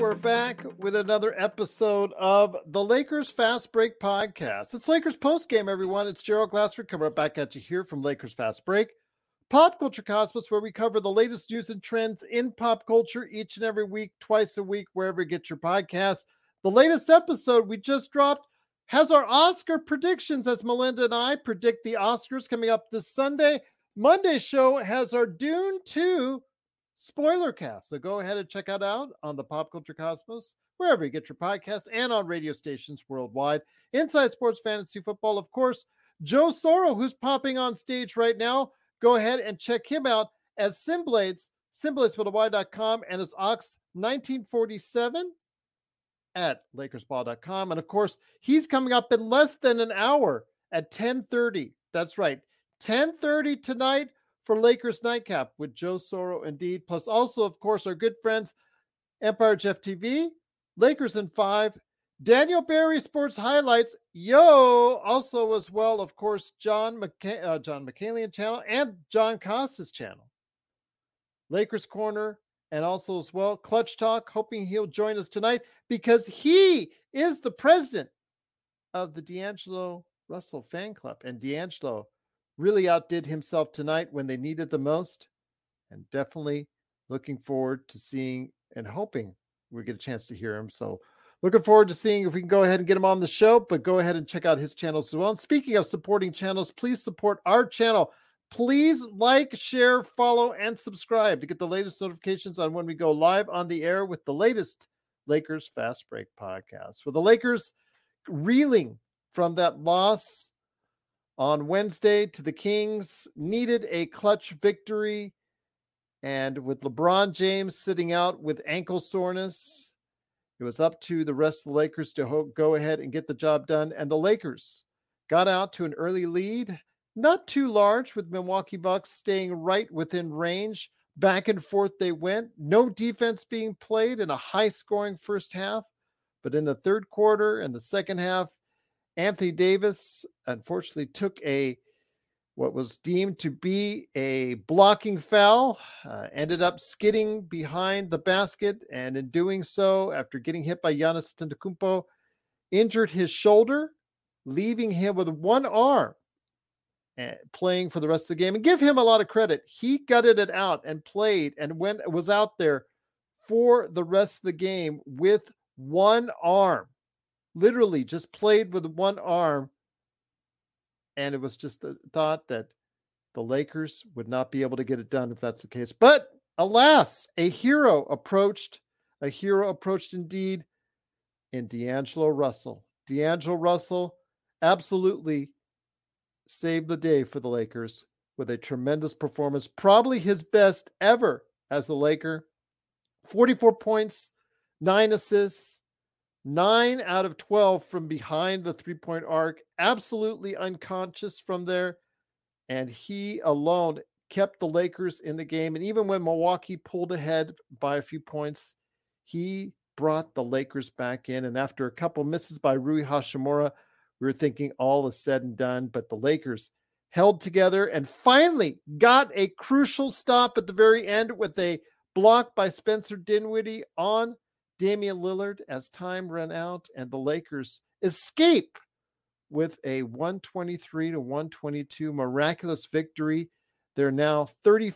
we're back with another episode of the Lakers Fast Break podcast. It's Lakers postgame, everyone. It's Gerald Glassford coming right back at you here from Lakers Fast Break, Pop Culture Cosmos, where we cover the latest news and trends in pop culture each and every week, twice a week, wherever you get your podcasts. The latest episode we just dropped has our Oscar predictions as Melinda and I predict the Oscars coming up this Sunday. Monday's show has our Dune 2 spoiler cast. So go ahead and check it out on the Pop Culture Cosmos, wherever you get your podcasts, and on radio stations worldwide. Inside Sports Fantasy Football, of course, Joe Soro, who's popping on stage right now. Go ahead and check him out as Simblades, SimbladesWithAY.com, and as Ox1947 at LakersBall.com. And of course, he's coming up in less than an hour at 10:30. That's right, 10:30 tonight for Lakers Nightcap with Joe Soro, indeed. Plus also, of course, our good friends, Empire Jeff TV, Lakers in 5, Daniel Barry Sports Highlights, also as well, of course, John McCalian channel and John Costa's channel. Lakers Corner, and also as well, Clutch Talk, hoping he'll join us tonight because he is the president of the D'Angelo Russell fan club. And D'Angelo really outdid himself tonight when they needed the most, and definitely looking forward to seeing and hoping we get a chance to hear him. So looking forward to seeing if we can go ahead and get him on the show, but go ahead and check out his channels as well. And speaking of supporting channels, please support our channel. Please like, share, follow, and subscribe to get the latest notifications on when we go live on the air with the latest Lakers Fast Break podcast. With the Lakers reeling from that loss on Wednesday to the Kings, needed a clutch victory, and with LeBron James sitting out with ankle soreness, it was up to the rest of the Lakers to go ahead and get the job done, and the Lakers got out to an early lead, not too large, with Milwaukee Bucks staying right within range. Back and forth they went, no defense being played in a high-scoring first half, but in the third quarter and the second half, Anthony Davis unfortunately took what was deemed to be a blocking foul, ended up skidding behind the basket, and in doing so, after getting hit by Giannis Antetokounmpo, injured his shoulder, leaving him with one arm playing for the rest of the game. And give him a lot of credit. He gutted it out and played and was out there for the rest of the game with one arm. Literally just played with one arm, and it was just the thought that the Lakers would not be able to get it done if that's the case. But alas, a hero approached indeed in D'Angelo Russell. D'Angelo Russell absolutely saved the day for the Lakers with a tremendous performance, probably his best ever as a Laker. 44 points, 9 assists, 9 out of 12 from behind the three-point arc, absolutely unconscious from there. And he alone kept the Lakers in the game. And even when Milwaukee pulled ahead by a few points, he brought the Lakers back in. And after a couple misses by Rui Hachimura, we were thinking all is said and done. But the Lakers held together and finally got a crucial stop at the very end with a block by Spencer Dinwiddie on Damian Lillard as time ran out, and the Lakers escape with a 123-122 miraculous victory. They're now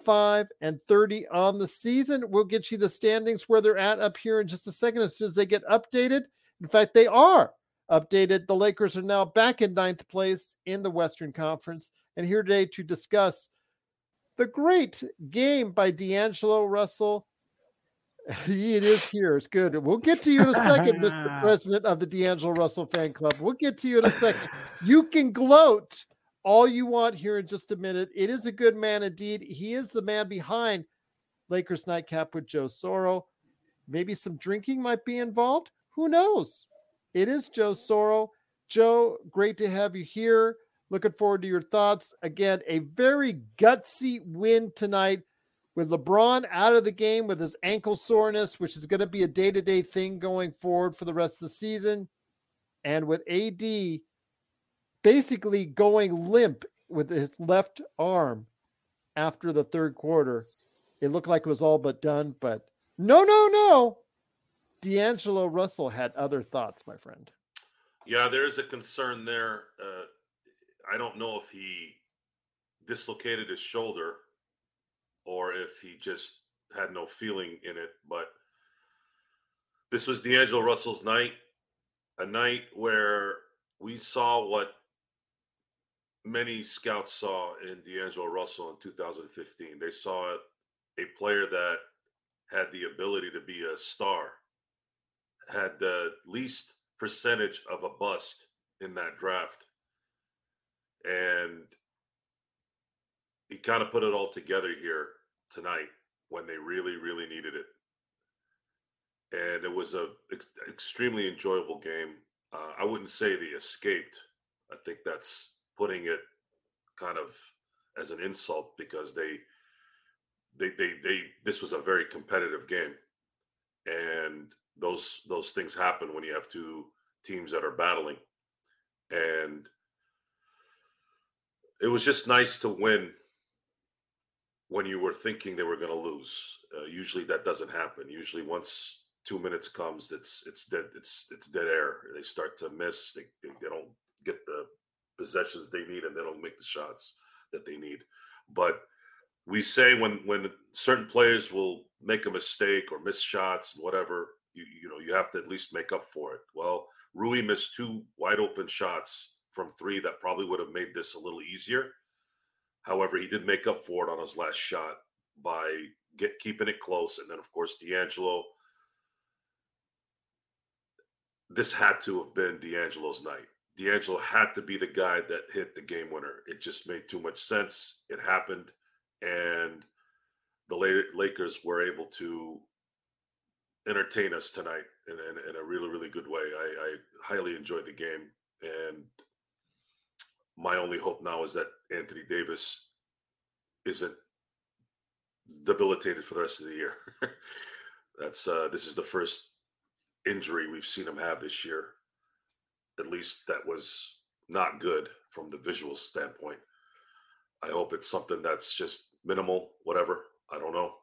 35-30 on the season. We'll get you the standings where they're at up here in just a second as soon as they get updated. In fact, they are updated. The Lakers are now back in 9th place in the Western Conference, and here today to discuss the great game by D'Angelo Russell. It is here. It's good. We'll get to you in a second, Mr. President of the D'Angelo Russell fan club. We'll get to you in a second. You can gloat all you want here in just a minute. It is a good man indeed. He is the man behind Lakers Nightcap with Joe Soro. Maybe some drinking might be involved. Who knows? It is Joe Soro. Joe, great to have you here. Looking forward to your thoughts. Again, a very gutsy win tonight, with LeBron out of the game with his ankle soreness, which is going to be a day-to-day thing going forward for the rest of the season. And with AD basically going limp with his left arm after the third quarter, it looked like it was all but done. But no. D'Angelo Russell had other thoughts, my friend. Yeah, there is a concern there. I don't know if he dislocated his shoulder or if he just had no feeling in it, but this was D'Angelo Russell's night, a night where we saw what many scouts saw in D'Angelo Russell in 2015. They saw a player that had the ability to be a star, had the least percentage of a bust in that draft. And he kind of put it all together here tonight when they really, really needed it. And it was a extremely enjoyable game. I wouldn't say they escaped. I think that's putting it kind of as an insult because they this was a very competitive game, and those things happen when you have two teams that are battling. And it was just nice to win when you were thinking they were going to lose. Usually that doesn't happen. Usually once 2 minutes comes, it's dead. It's dead air. They start to miss. They don't get the possessions they need, and they don't make the shots that they need. But we say when certain players will make a mistake or miss shots, whatever, you have to at least make up for it. Well, Rui missed two wide open shots from three that probably would have made this a little easier. However, he did make up for it on his last shot by keeping it close. And then, of course, D'Angelo. This had to have been D'Angelo's night. D'Angelo had to be the guy that hit the game winner. It just made too much sense. It happened. And the Lakers were able to entertain us tonight in a really, really good way. I highly enjoyed the game. And my only hope now is that Anthony Davis isn't debilitated for the rest of the year. This is the first injury we've seen him have this year. At least that was not good from the visual standpoint. I hope it's something that's just minimal, whatever. I don't know.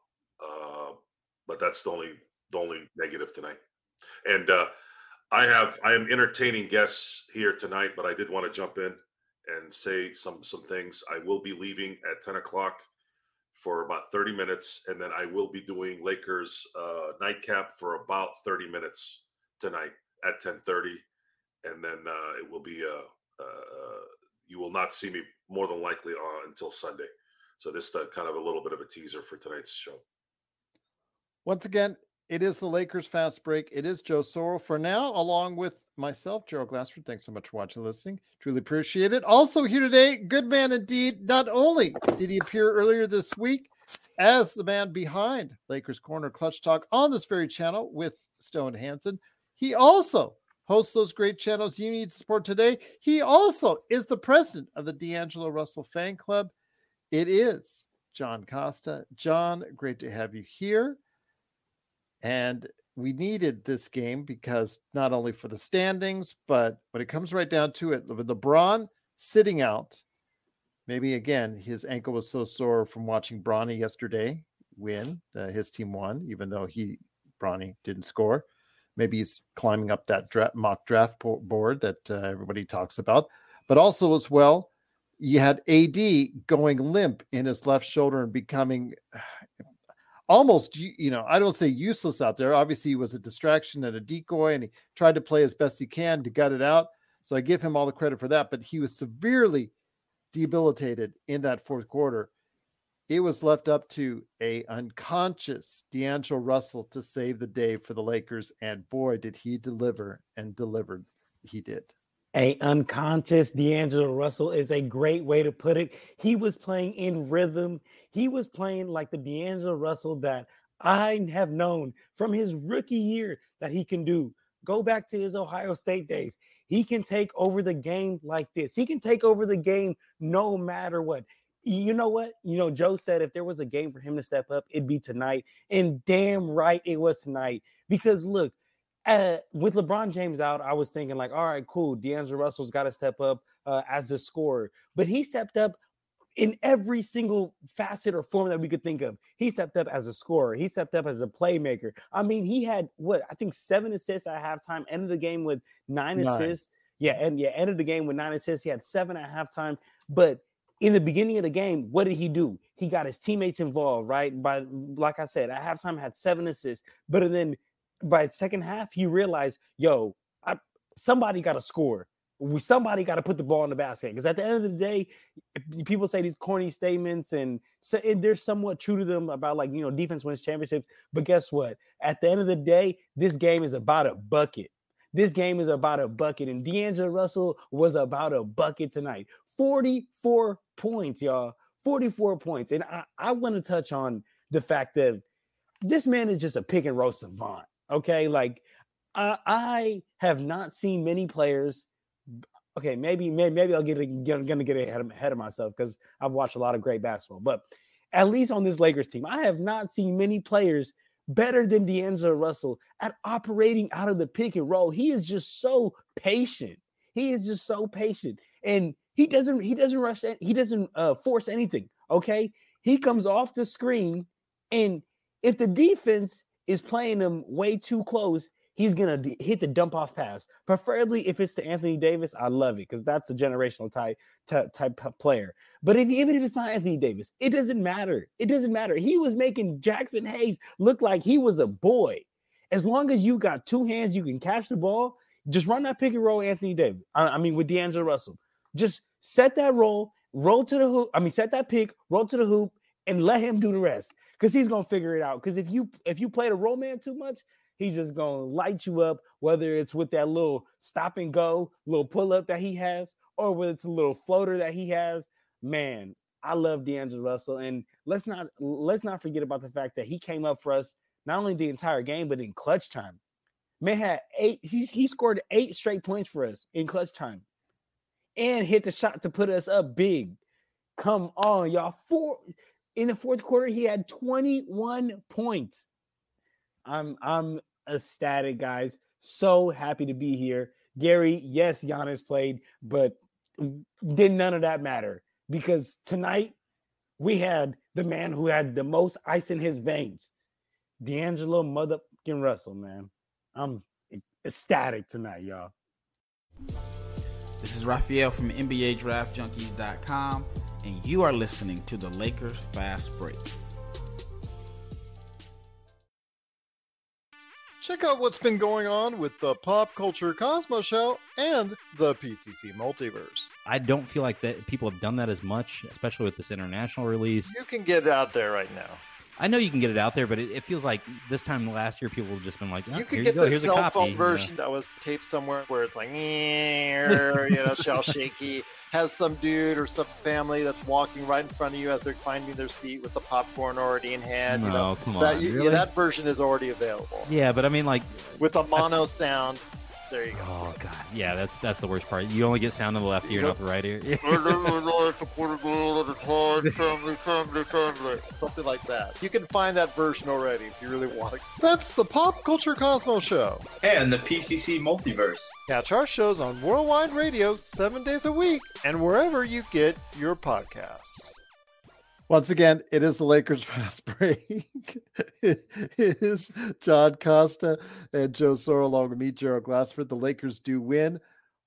But that's the only negative tonight. And I am entertaining guests here tonight, but I did want to jump in and say some things. I will be leaving at 10 o'clock for about 30 minutes, and then I will be doing Lakers nightcap for about 30 minutes tonight at 10:30, and then it will be you will not see me more than likely until Sunday. So this is kind of a little bit of a teaser for tonight's show. Once again, it is the Lakers Fast Break. It is Joe Sorrell for now, along with myself, Gerald Glassford. Thanks so much for watching and listening. Truly appreciate it. Also here today, good man indeed. Not only did he appear earlier this week as the man behind Lakers Corner Clutch Talk on this very channel with Stone Hansen, he also hosts those great channels you need to support today. He also is the president of the D'Angelo Russell Fan Club. It is John Costa. John, great to have you here. And we needed this game because not only for the standings, but when it comes right down to it, with LeBron sitting out, maybe again, his ankle was so sore from watching Bronny yesterday win. His team won, even though Bronny didn't score. Maybe he's climbing up that mock draft board that everybody talks about. But also as well, you had AD going limp in his left shoulder and becoming almost, I don't say useless out there. Obviously, he was a distraction and a decoy, and he tried to play as best he can to gut it out. So I give him all the credit for that. But he was severely debilitated in that fourth quarter. It was left up to a unconscious D'Angelo Russell to save the day for the Lakers. And boy, did he deliver, and delivered. He did. A unconscious D'Angelo Russell is a great way to put it. He was playing in rhythm. He was playing like the D'Angelo Russell that I have known from his rookie year that he can do. Go back to his Ohio State days. He can take over the game like this. He can take over the game no matter what. You know what? Joe said if there was a game for him to step up, it'd be tonight. And damn right it was tonight. Because look, with LeBron James out, I was thinking like, all right, cool. D'Angelo Russell's got to step up as the scorer. But he stepped up in every single facet or form that we could think of. He stepped up as a scorer. He stepped up as a playmaker. I mean, he had I think 7 assists at halftime, ended the game with 9 assists. Ended the game with 9 assists. He had 7 at halftime. But in the beginning of the game, what did he do? He got his teammates involved, right? Like I said, at halftime had 7 assists. But then by the second half, he realized, somebody got to score. Somebody got to put the ball in the basket, because at the end of the day, people say these corny statements and they're somewhat true to them about, like, defense wins championships. But guess what? At the end of the day, this game is about a bucket. This game is about a bucket, and D'Angelo Russell was about a bucket tonight. 44 points, y'all. 44 points. And I want to touch on the fact that this man is just a pick and roll savant. Okay, like I have not seen many players. Okay, maybe I'll gonna get ahead of myself, because I've watched a lot of great basketball. But at least on this Lakers team, I have not seen many players better than D'Angelo Russell at operating out of the pick and roll. He is just so patient. And he doesn't rush. He doesn't force anything. Okay, he comes off the screen, and if the defense is playing him way too close, he's going to hit the dump off pass. Preferably if it's to Anthony Davis, I love it, because that's a generational type player. But even if it's not Anthony Davis, it doesn't matter. It doesn't matter. He was making Jackson Hayes look like he was a boy. As long as you got 2 hands, you can catch the ball. Just run that pick and roll, Anthony Davis. With D'Angelo Russell. Just set that roll to the hoop. Set that pick, roll to the hoop, and let him do the rest, because he's going to figure it out. Because if you play the roll man too much, he's just going to light you up, whether it's with that little stop and go, little pull up that he has, or whether it's a little floater that he has. Man, I love D'Angelo Russell. And let's not forget about the fact that he came up for us not only the entire game, but in clutch time. Man had 8. He scored 8 straight points for us in clutch time, and hit the shot to put us up big. Come on, y'all. In the fourth quarter, he had 21 points. I'm ecstatic, guys. So happy to be here. Gary, yes, Giannis played, but did none of that matter, because tonight we had the man who had the most ice in his veins, D'Angelo motherfucking Russell, man. I'm ecstatic tonight, y'all. This is Raphael from NBADraftJunkies.com, and you are listening to the Lakers Fast Break. Check out what's been going on with the Pop Culture Cosmos Show and the PCC Multiverse. I don't feel like that people have done that as much, especially with this international release. You can get it out there right now. I know you can get it out there, but it feels like this time last year people have just been like, you can get the cell phone version that was taped somewhere where it's like, shell shaky. Has some dude or some family that's walking right in front of you as they're finding their seat with the popcorn already in hand. Come on. Really? That version is already available. Yeah, but with a mono sound. There you go. Oh God, yeah, that's the worst part. You only get sound in the left ear, not the right ear. Something like that. You can find that version already if you really want it. That's the Pop Culture Cosmos Show and the PCC Multiverse. Catch our shows on Worldwide Radio 7 days a week and wherever you get your podcasts. Once again, it is the Lakers Fast Break. It is John Costa and Joe Soro along with me, Gerald Glassford. The Lakers do win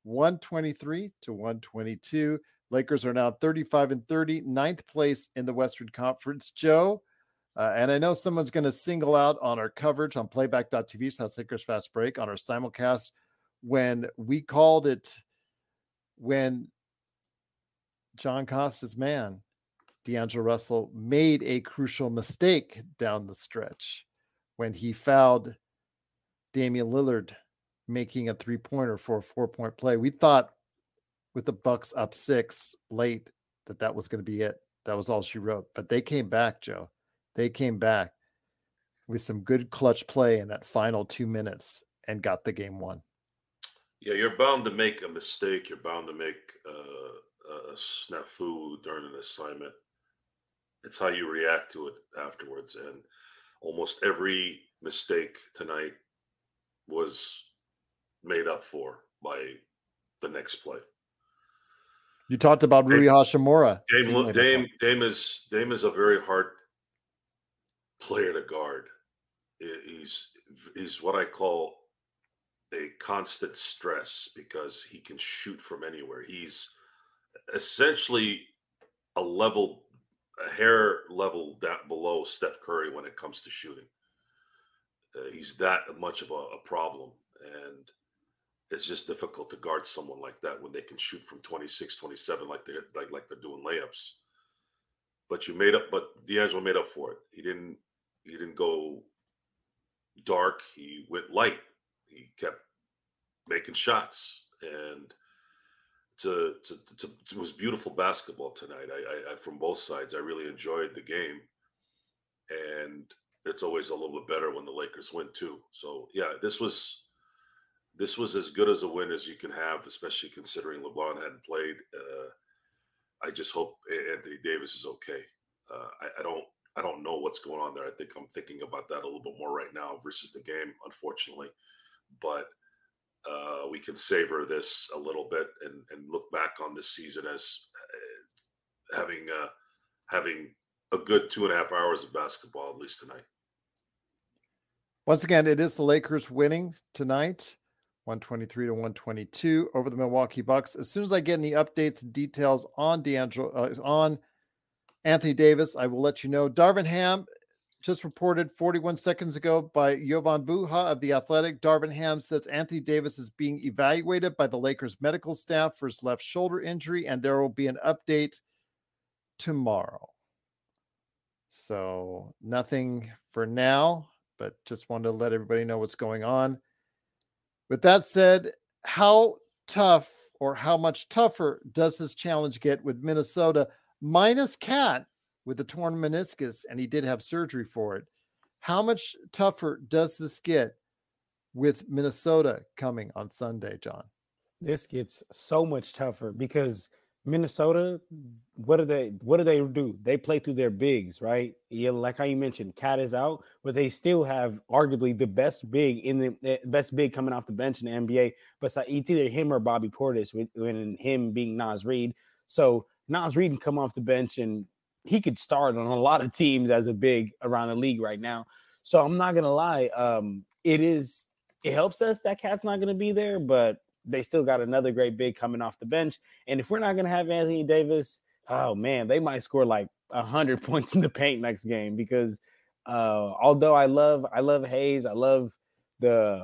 123-122. Lakers are now 35-30, 9th place in the Western Conference. Joe, and I know someone's going to single out on our coverage on playback.tv, so that's Lakers Fast Break, on our simulcast, when we called it, when John Costa's man, D'Angelo Russell, made a crucial mistake down the stretch when he fouled Damian Lillard, making a 3-pointer for a 4-point play. We thought with the Bucks up 6 late that was going to be it. That was all she wrote. But they came back, Joe. They came back with some good clutch play in that final 2 minutes and got the game won. Yeah, you're bound to make a mistake. You're bound to make a snafu during an assignment. It's how you react to it afterwards. And almost every mistake tonight was made up for by the next play. You talked about Rui Hashimura. Dame is a very hard player to guard. He's what I call a constant stress because he can shoot from anywhere. He's essentially a hair level down below Steph Curry when it comes to shooting. He's that much of a problem, and it's just difficult to guard someone like that when they can shoot from 26, 27 like they're doing layups. But D'Angelo made up for it. He didn't go dark. He went light. He kept making shots, and it was beautiful basketball tonight. I from both sides. I really enjoyed the game, and it's always a little bit better when the Lakers win too. So yeah, this was as good as a win as you can have, especially considering LeBron hadn't played. I just hope Anthony Davis is okay. I don't know what's going on there. I think I'm thinking about that a little bit more right now versus the game, unfortunately. But we can savor this a little bit and look back on this season as having a good 2.5 hours of basketball, at least tonight. Once again, it is the Lakers winning tonight, 123-122 over the Milwaukee Bucks. As soon as I get any updates and details on on Anthony Davis, I will let you know. Darvin Ham just reported 41 seconds ago by Jovan Buha of The Athletic. Darvin Ham says Anthony Davis is being evaluated by the Lakers medical staff for his left shoulder injury, and there will be an update tomorrow. So nothing for now, but just wanted to let everybody know what's going on. With that said, how tough or how much tougher does this challenge get with Minnesota minus Cat with the torn meniscus, and he did have surgery for it? How much tougher does this get with Minnesota coming on Sunday, John? This gets so much tougher because Minnesota, what do they do? They play through their bigs, right? Yeah, like how you mentioned, Cat is out, but they still have arguably the best big coming off the bench in the NBA. But it's either him or Bobby Portis, and him being Naz Reid. So Naz Reid can come off the bench and he could start on a lot of teams as a big around the league right now. So I'm not gonna lie, it helps us that Cat's not gonna be there, but they still got another great big coming off the bench. And if we're not going to have Anthony Davis, oh man, they might score like 100 points in the paint next game because although I love Hayes, I love the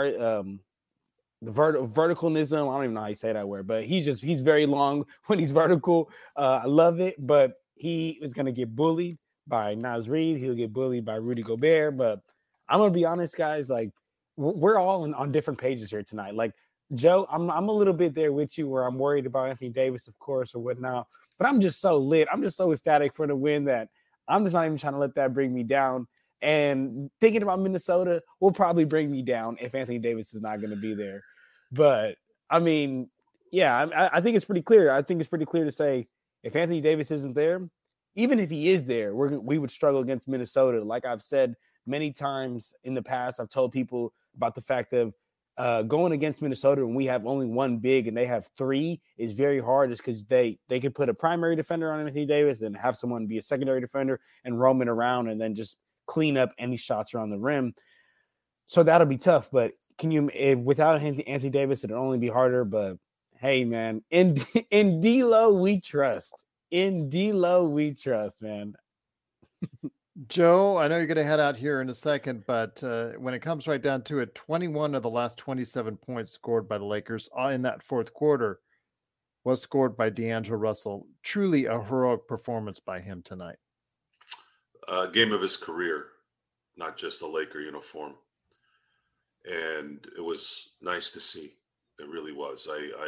verticalnism. I don't even know how you say that word, but he's very long when he's vertical. I love it, but he is going to get bullied by Naz Reid. He'll get bullied by Rudy Gobert. But I'm going to be honest, guys, like we're all on different pages here tonight. Like, Joe, I'm a little bit there with you where I'm worried about Anthony Davis, of course, or whatnot. But I'm just so lit. I'm just so ecstatic for the win that I'm just not even trying to let that bring me down. And thinking about Minnesota will probably bring me down if Anthony Davis is not going to be there. But, I mean, yeah, I think it's pretty clear. I think it's pretty clear to say if Anthony Davis isn't there, even if he is there, we would struggle against Minnesota. Like I've said many times in the past, I've told people about the fact of going against Minnesota when we have only one big and they have three is very hard, just because they could put a primary defender on Anthony Davis and have someone be a secondary defender and roam it around and then just clean up any shots around the rim. So that'll be tough. But without Anthony Davis, it'll only be harder. But hey, man, in D-Lo we trust. In D-Lo we trust, man. Joe, I know you're going to head out here in a second, but when it comes right down to it, 21 of the last 27 points scored by the Lakers in that fourth quarter was scored by D'Angelo Russell. Truly a heroic performance by him tonight. Game of his career, not just a Laker uniform. And it was nice to see. It really was.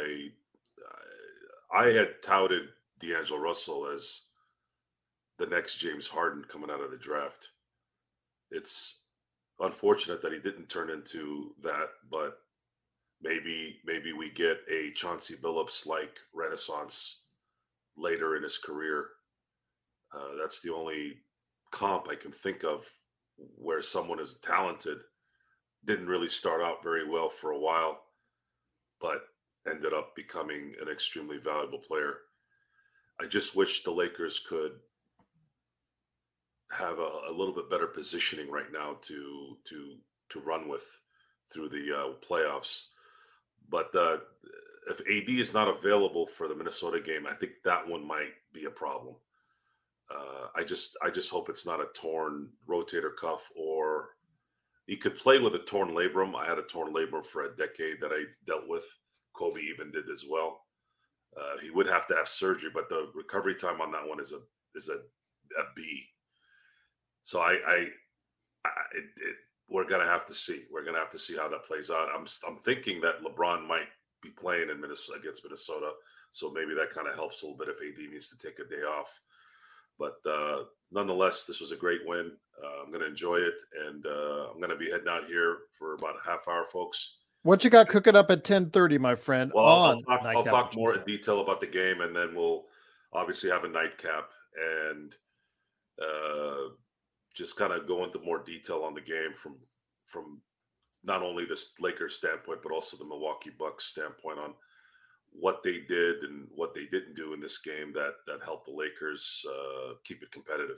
I had touted D'Angelo Russell as the next James Harden coming out of the draft. It's unfortunate that he didn't turn into that, but maybe we get a Chauncey Billups-like renaissance later in his career. That's the only comp I can think of where someone is talented, didn't really start out very well for a while, ended up becoming an extremely valuable player. I just wish the Lakers could have a little bit better positioning right now to run with through the playoffs. But if AD is not available for the Minnesota game, I think that one might be a problem. I just hope it's not a torn rotator cuff, or he could play with a torn labrum. I had a torn labrum for a decade that I dealt with. Kobe even did as well. He would have to have surgery, but the recovery time on that one is a B. So we're gonna have to see. We're gonna have to see how that plays out. I'm thinking that LeBron might be playing in Minnesota against Minnesota, so maybe that kind of helps a little bit if AD needs to take a day off. But nonetheless, this was a great win. I'm going to enjoy it, and I'm going to be heading out here for about a half hour, folks. What you got cooking up at 10:30, my friend? Well, I'll talk more in detail about the game, and then we'll obviously have a nightcap and just kind of go into more detail on the game from not only the Lakers standpoint, but also the Milwaukee Bucks standpoint on what they did and what they didn't do in this game that helped the Lakers keep it competitive.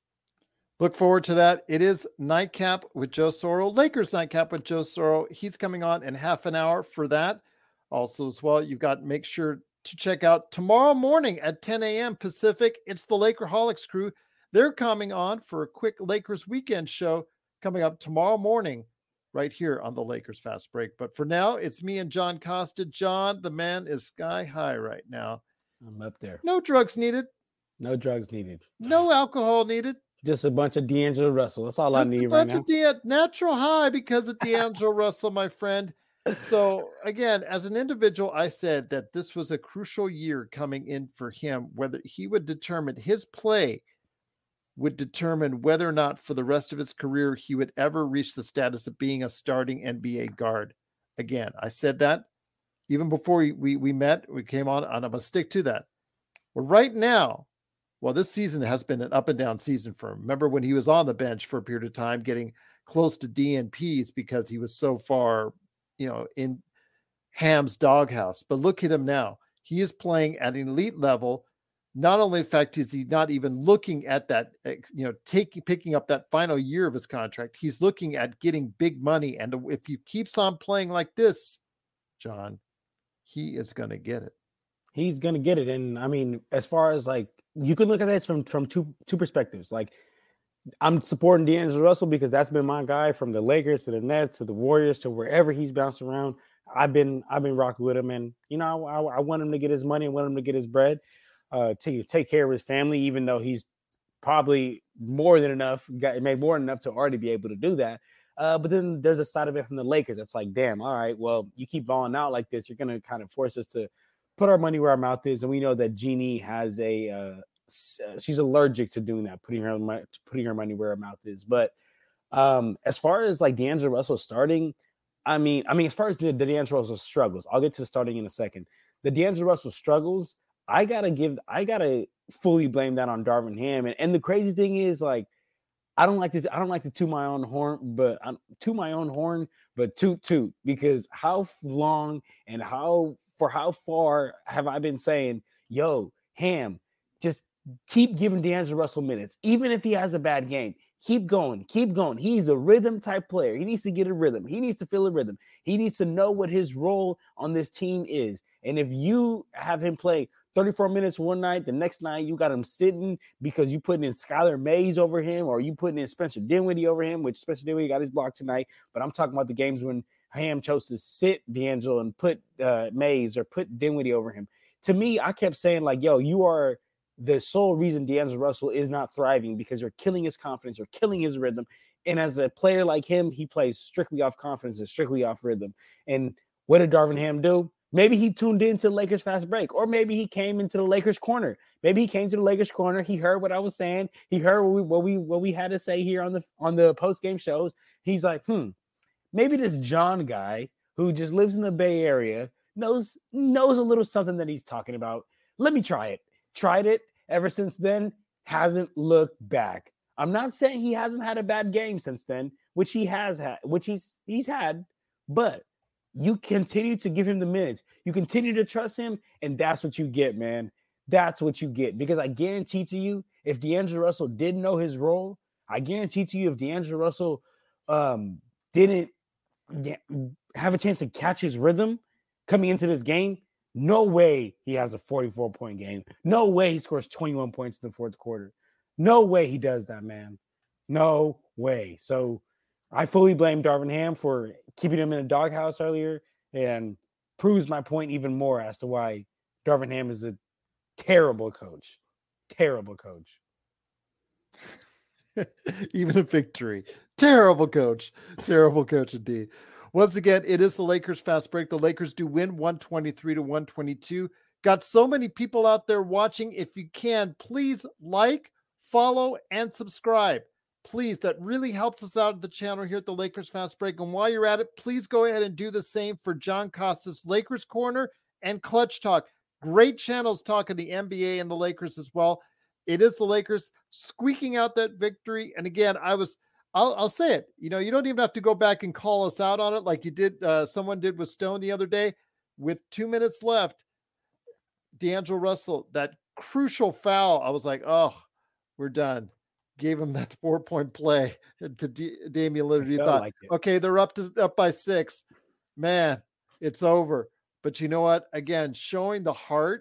Look forward to that. It is Nightcap with Joe Soro, Lakers Nightcap with Joe Soro. He's coming on in half an hour for that. Also, as well, you've got make sure to check out tomorrow morning at 10 a.m. Pacific. It's the Lakerholics crew. They're coming on for a quick Lakers weekend show coming up tomorrow morning right here on the Lakers Fast Break. But for now, it's me and John Costa. John, the man is sky high right now. I'm up there. No drugs needed. No drugs needed. No alcohol needed. Just a bunch of D'Angelo Russell. That's all I need right now. Natural high because of D'Angelo Russell, my friend. So again, as an individual, I said that this was a crucial year coming in for him, whether he would determine his play would determine whether or not for the rest of his career he would ever reach the status of being a starting NBA guard. Again, I said that even before we met, we came on, and I'm going to stick to that. But right now, well, this season has been an up and down season for him. Remember when he was on the bench for a period of time, getting close to DNPs because he was so far, in Ham's doghouse. But look at him now. He is playing at an elite level. Not only, in fact, is he not even looking at that, picking up that final year of his contract. He's looking at getting big money. And if he keeps on playing like this, John, he is going to get it. He's going to get it. And I mean, as far as you can look at this from two perspectives. Like, I'm supporting D'Angelo Russell because that's been my guy from the Lakers to the Nets to the Warriors to wherever he's bounced around. I've been rocking with him, and I want him to get his money. I want him to get his bread, to take care of his family, even though he's probably made more than enough to already be able to do that. But then there's a side of it from the Lakers that's like, damn, all right, well, you keep balling out like this, you're going to kind of force us to put our money where our mouth is. And we know that Jeannie has she's allergic to doing that, putting her money where her mouth is. But as far as D'Angelo Russell starting, I mean, as far as the D'Angelo Russell struggles, I'll get to starting in a second. The D'Angelo Russell struggles, I gotta fully blame that on Darvin Ham. And the crazy thing is, I don't like to toot my own horn, but toot, because how long and how far have I been saying, yo, Ham, just keep giving D'Angelo Russell minutes, even if he has a bad game. Keep going. He's a rhythm type player. He needs to get a rhythm. He needs to feel a rhythm. He needs to know what his role on this team is. And if you have him play 34 minutes one night, the next night you got him sitting because you putting in Skylar Mays over him, or you putting in Spencer Dinwiddie over him, which Spencer Dinwiddie got his block tonight. But I'm talking about the games when Ham chose to sit D'Angelo and put Mays or put Dinwiddie over him. To me, I kept saying, yo, you are the sole reason D'Angelo Russell is not thriving, because you're killing his confidence, you're killing his rhythm. And as a player like him, he plays strictly off confidence and strictly off rhythm. And what did Darvin Ham do? Maybe he tuned into Lakers Fast Break, or maybe he came into the Lakers corner. Maybe he came to the Lakers corner. He heard what I was saying. He heard what we had to say here on the post-game shows. He's like, maybe this John guy who just lives in the Bay Area knows a little something that he's talking about. Let me try it. Tried it. Ever since then, hasn't looked back. I'm not saying he hasn't had a bad game since then, which he has had, which he's had, but you continue to give him the minutes. You continue to trust him, and that's what you get, man. That's what you get. Because I guarantee to you, if D'Angelo Russell didn't know his role, I guarantee to you, if D'Angelo Russell didn't have a chance to catch his rhythm coming into this game, no way he has a 44-point game. No way he scores 21 points in the fourth quarter. No way he does that, man. No way. So I fully blame Darvin Ham for keeping him in a doghouse earlier, and proves my point even more as to why Darvin Ham is a terrible coach. Terrible coach. Even a victory. Terrible coach. Terrible coach indeed. Once again, it is the Lakers Fast Break. The Lakers do win 123-122. Got so many people out there watching. If you can, please like, follow, and subscribe. Please, that really helps us out at the channel here at the Lakers Fast Break. And while you're at it, please go ahead and do the same for John Costas' Lakers Corner and Clutch Talk. Great channels talking the NBA and the Lakers as well. It is the Lakers squeaking out that victory. And again, I'll say it. You know, you don't even have to go back and call us out on it like you did. Someone did with Stone the other day. With 2 minutes left, D'Angelo Russell, that crucial foul. I was like, oh, we're done. Gave him that 4-point play to Damian Lillard. You thought, okay, they're up by 6. Man, it's over. But you know what? Again, showing the heart,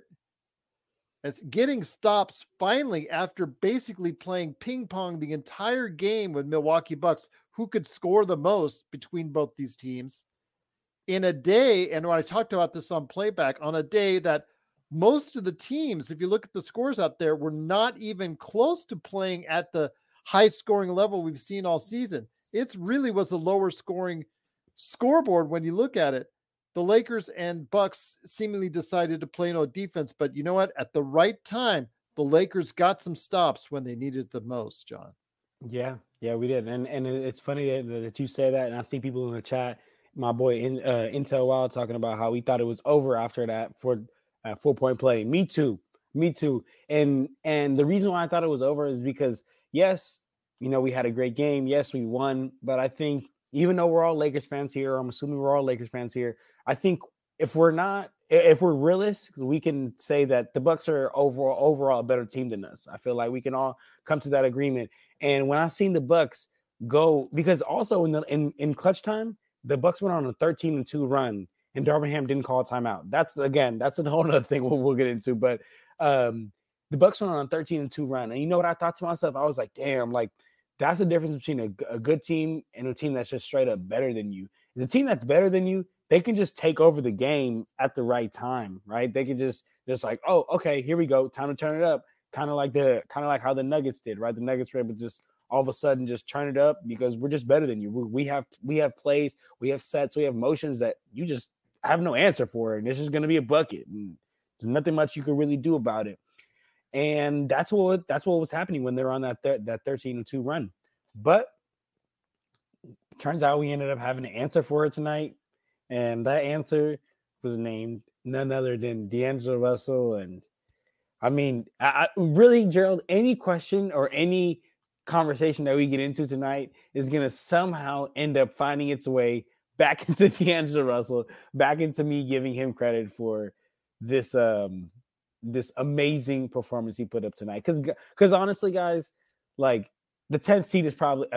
as getting stops finally after basically playing ping pong the entire game with Milwaukee Bucks, who could score the most between both these teams in a day. And when I talked about this on playback, on a day that most of the teams, if you look at the scores out there, were not even close to playing at the high scoring level we've seen all season. It really was a lower scoring scoreboard when you look at it. The Lakers and Bucks seemingly decided to play no defense, but you know what? At the right time, the Lakers got some stops when they needed it the most, John. Yeah, we did. And it's funny that you say that, and I see people in the chat, my boy Intel Wild talking about how he thought it was over after that for 4-point play. Me too. And the reason why I thought it was over is because, yes, you know, we had a great game. Yes, we won. But I think even though we're all Lakers fans here, I'm assuming we're all Lakers fans here, I think if we're realists, we can say that the Bucks are overall a better team than us. I feel like we can all come to that agreement. And when I seen the Bucks go, because also in clutch time, the Bucks went on a 13-2 run, and Darvin Ham didn't call a timeout. That's a whole other thing we'll get into. But the Bucks went on a 13-2 run, and you know what I thought to myself? I was like, damn, like that's the difference between a good team and a team that's just straight up better than you. The team that's better than you, they can just take over the game at the right time, right? They can just like, oh, okay, here we go, time to turn it up. Kind of like how the Nuggets did, right? The Nuggets were able to just all of a sudden just turn it up because we're just better than you. We have plays, we have sets, we have motions that you just have no answer for, and this is going to be a bucket. And there's nothing much you can really do about it. And that's what was happening when they're on that 13-2 run. But turns out we ended up having an answer for it tonight, and that answer was named none other than D'Angelo Russell. And I mean, I really, Gerald, any question or any conversation that we get into tonight is going to somehow end up finding its way back into D'Angelo Russell, back into me giving him credit for this this amazing performance he put up tonight. Because honestly, guys, like the 10th seed is probably,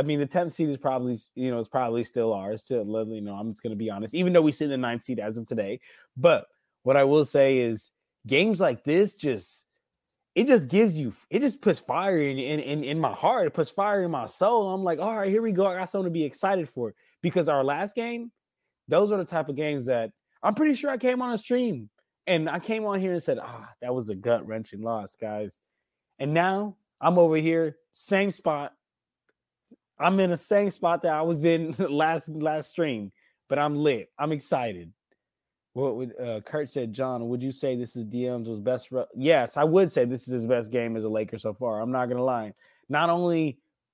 you know, it's probably still ours. You know, I'm just going to be honest, even though we sit in the 9th seed as of today. But what I will say is games like this it just puts fire in my heart. It puts fire in my soul. I'm like, all right, here we go. I got something to be excited for. Because our last game, those are the type of games that I'm pretty sure I came on a stream and I came on here and said, that was a gut-wrenching loss, guys. And now I'm over here, same spot. I'm in the same spot that I was in last stream, but I'm lit. I'm excited. What would Kurt said, John, would you say this is D'Angelo's best? Yes, I would say this is his best game as a Laker so far. I'm not going to lie. Not only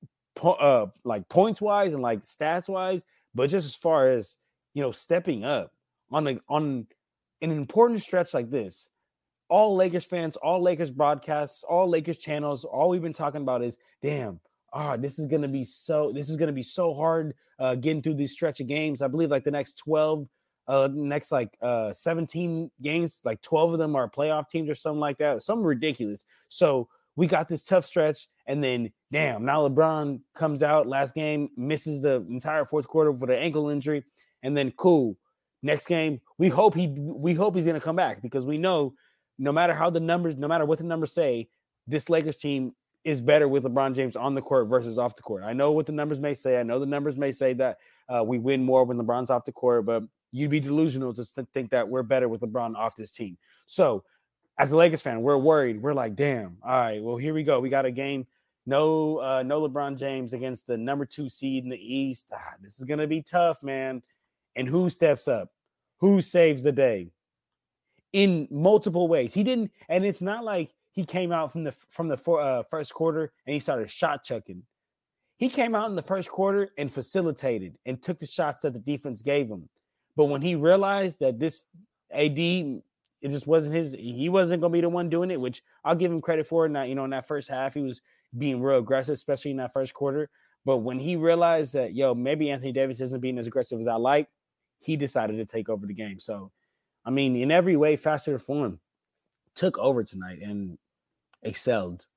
like points wise and like stats wise, but just as far as, you know, stepping up on an important stretch like this. All Lakers fans, all Lakers broadcasts, all Lakers channels, all we've been talking about is, damn, this is going to be so hard getting through this stretch of games. I believe like the next 12 next 17 games, like 12 of them are playoff teams or something like that, something ridiculous. So we got this tough stretch, and then damn, now LeBron comes out last game, misses the entire fourth quarter with an ankle injury, and then cool. Next game, we hope he's going to come back, because we know no matter what the numbers say, this Lakers team is better with LeBron James on the court versus off the court. I know what the numbers may say. I know the numbers may say that we win more when LeBron's off the court, but you'd be delusional to think that we're better with LeBron off this team. So as a Lakers fan, we're worried. We're like, damn, all right, well, here we go. We got a game. No LeBron James against the number 2 seed in the East. This is going to be tough, man. And who steps up? Who saves the day? In multiple ways. He didn't, and it's not like he came out from the first quarter and he started shot chucking. He came out in the first quarter and facilitated and took the shots that the defense gave him. But when he realized that this AD, it just wasn't he wasn't going to be the one doing it, which I'll give him credit for. Not, in that first half, he was being real aggressive, especially in that first quarter. But when he realized that, maybe Anthony Davis isn't being as aggressive as I like, he decided to take over the game. So, I mean, in every way, facet or form, took over tonight and excelled.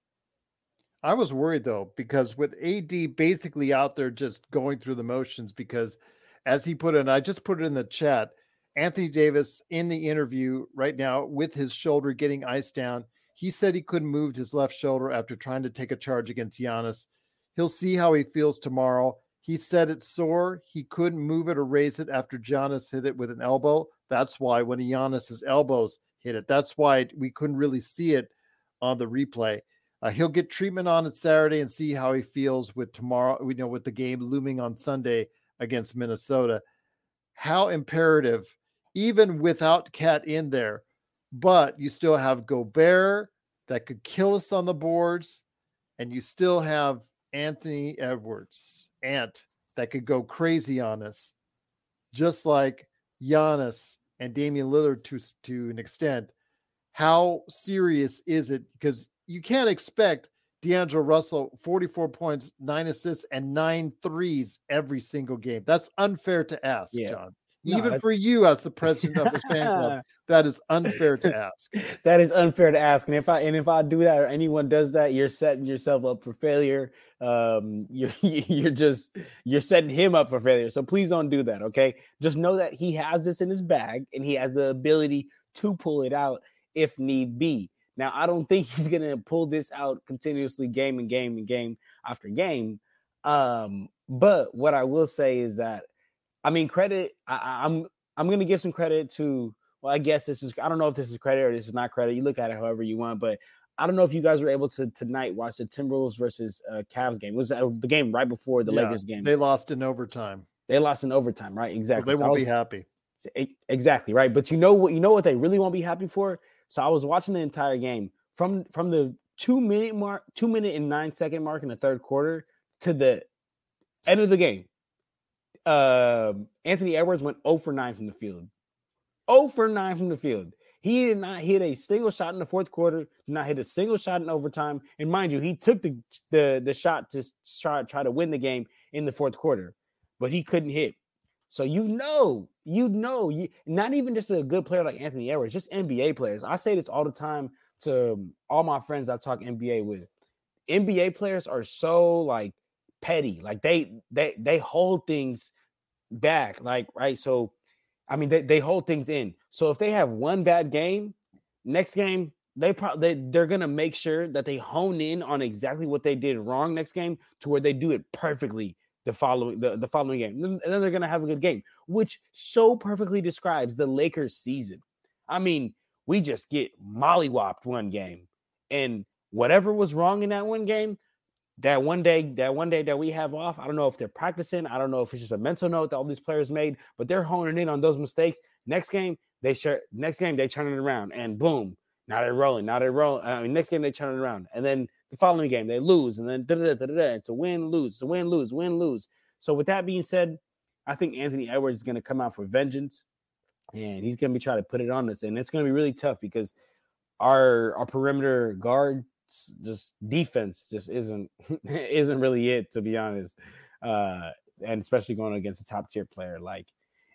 I was worried, though, because with AD basically out there just going through the motions, because as he put it, and I just put it in the chat, Anthony Davis in the interview right now with his shoulder getting iced down, he said he couldn't move his left shoulder after trying to take a charge against Giannis. He'll see how he feels tomorrow. He said it's sore. He couldn't move it or raise it after Giannis hit it with an elbow. That's why when Giannis's elbows hit it, that's why we couldn't really see it on the replay. He'll get treatment on it Saturday and see how he feels with tomorrow, with the game looming on Sunday against Minnesota. How imperative, even without Cat in there, but you still have Gobert that could kill us on the boards, and you still have Anthony Edwards, Ant, that could go crazy on us, just like Giannis and Damian Lillard to an extent. How serious is it? Because you can't expect D'Angelo Russell 44 points, 9 assists, and 9 threes every single game. That's unfair to ask, John. Even for you as the president of this fan club, that is unfair to ask. That is unfair to ask. And if I do that, or anyone does that, you're setting yourself up for failure. You're setting him up for failure. So please don't do that. Okay. Just know that he has this in his bag and he has the ability to pull it out if need be. Now, I don't think he's going to pull this out continuously game after game. But what I will say is that, I mean, credit, I'm going to give some credit to, well, I guess this is, I don't know if this is credit or this is not credit. You look at it however you want, but I don't know if you guys were able to tonight watch the Timberwolves versus Cavs game. It was the game right before the Lakers game. They lost in overtime. Right? Exactly. Well, they won't be happy. Exactly, right? But you know what they really won't be happy for? So I was watching the entire game from the 2 minute and 9 second mark in the third quarter to the end of the game. Anthony Edwards went 0 for 9 from the field. 0 for 9 from the field. He did not hit a single shot in the fourth quarter, did not hit a single shot in overtime. And mind you, he took the shot to try to win the game in the fourth quarter, but he couldn't hit. So not even just a good player like Anthony Edwards, just NBA players. I say this all the time to all my friends I talk NBA with. NBA players are so like petty, like they hold things back, like, right? So I mean, they hold things in. So if they have one bad game, next game they're gonna make sure that they hone in on exactly what they did wrong next game to where they do it perfectly the following game, and then they're gonna have a good game, which so perfectly describes the Lakers season. I mean, we just get mollywopped one game, and whatever was wrong in that one game, that one day that we have off, I don't know if they're practicing. I don't know if it's just a mental note that all these players made, but they're honing in on those mistakes. Next game, they turn it around, and boom, now they're rolling. Next game, they turn it around. And then the following game, they lose. And then it's a win, lose, win, lose. So with that being said, I think Anthony Edwards is going to come out for vengeance, and he's going to be trying to put it on us. And it's going to be really tough because our perimeter guard, just defense just isn't really it, to be honest, and especially going against a top tier player like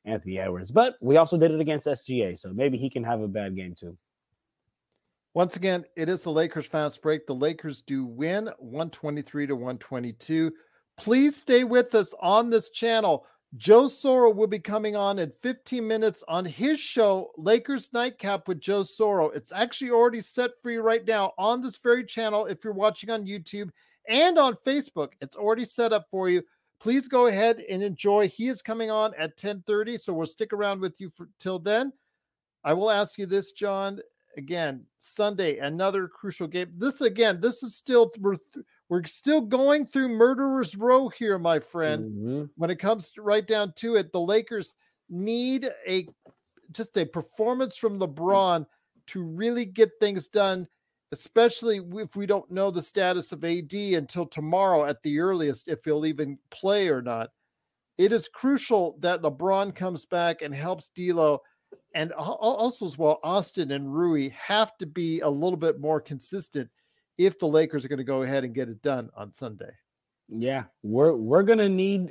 Anthony Edwards. But we also did it against SGA, so maybe he can have a bad game too. Once again, it is the Lakers Fast Break. The Lakers do win 123-122. Please stay with us on this channel. Joe Soro will be coming on in 15 minutes on his show, Lakers Nightcap with Joe Soro. It's actually already set for you right now on this very channel. If you're watching on YouTube and on Facebook, it's already set up for you. Please go ahead and enjoy. He is coming on at 10:30, so we'll stick around with you till then. I will ask you this, John. Again, Sunday, another crucial game. This is still, we're still going through Murderer's Row here, my friend. Mm-hmm. When it comes right down to it, the Lakers need just a performance from LeBron to really get things done, especially if we don't know the status of AD until tomorrow at the earliest, if he'll even play or not. It is crucial that LeBron comes back and helps D'Lo. And also as well, Austin and Rui have to be a little bit more consistent if the Lakers are going to go ahead and get it done on Sunday. Yeah, we're going to need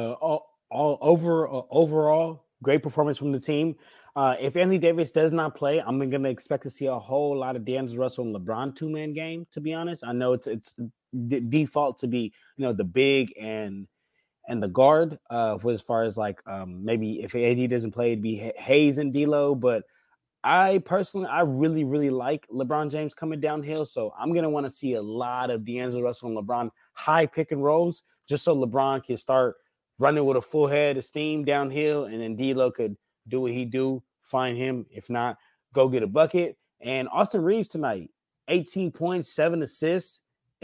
overall great performance from the team. If Anthony Davis does not play, I'm going to expect to see a whole lot of D'Angelo Russell and LeBron two-man game, to be honest. I know it's default to be, the big and the guard as far as maybe if AD doesn't play, it'd be Hayes and D'Lo. But I really, really like LeBron James coming downhill. So I'm going to want to see a lot of D'Angelo Russell and LeBron high pick and rolls just so LeBron can start running with a full head of steam downhill. And then D'Lo could do what he do, find him. If not, go get a bucket. And Austin Reeves tonight, 18 points, 7 assists.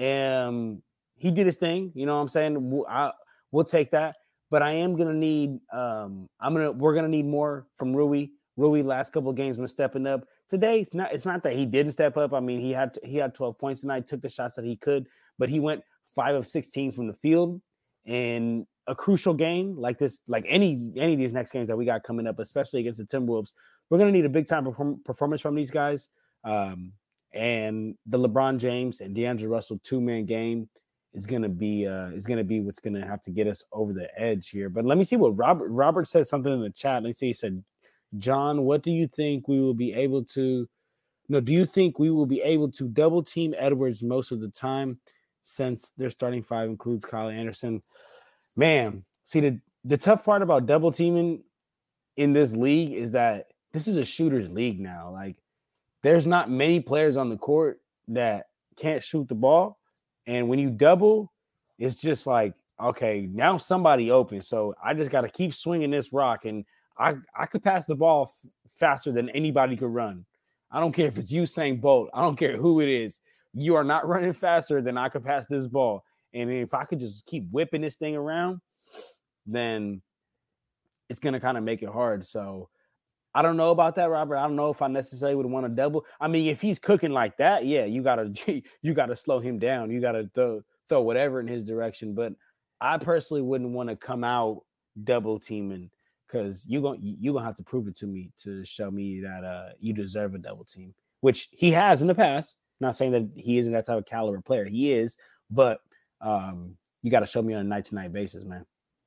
He did his thing. You know what I'm saying? We'll take that, but I am gonna need. We're gonna need more from Rui. Rui last couple of games been stepping up. Today, it's not that he didn't step up. I mean, he had 12 points tonight. Took the shots that he could, but he went 5 of 16 from the field. In a crucial game like this, like any of these next games that we got coming up, especially against the Timberwolves, we're gonna need a big time performance from these guys. And the LeBron James and D'Angelo Russell two-man game is gonna be what's gonna have to get us over the edge here. But let me see what Robert said something in the chat. Let's see. He said, John, what do you think we will be able to? No, do you think we will be able to double team Edwards most of the time since their starting five includes Kyle Anderson? Man, see the tough part about double teaming in this league is that this is a shooter's league now. Like, there's not many players on the court that can't shoot the ball. And when you double, it's just like, okay, now somebody open. So I just got to keep swinging this rock. And I could pass the ball faster than anybody could run. I don't care if it's Usain Bolt. I don't care who it is. You are not running faster than I could pass this ball. And if I could just keep whipping this thing around, then it's going to kind of make it hard. So I don't know about that, Robert. I don't know if I necessarily would want to double. I mean, if he's cooking like that, yeah, you gotta slow him down. You gotta throw whatever in his direction. But I personally wouldn't want to come out double teaming because you're gonna have to prove it to me to show me that you deserve a double team, which he has in the past. Not saying that he isn't that type of caliber player. He is, but you got to show me on a night-to-night basis, man.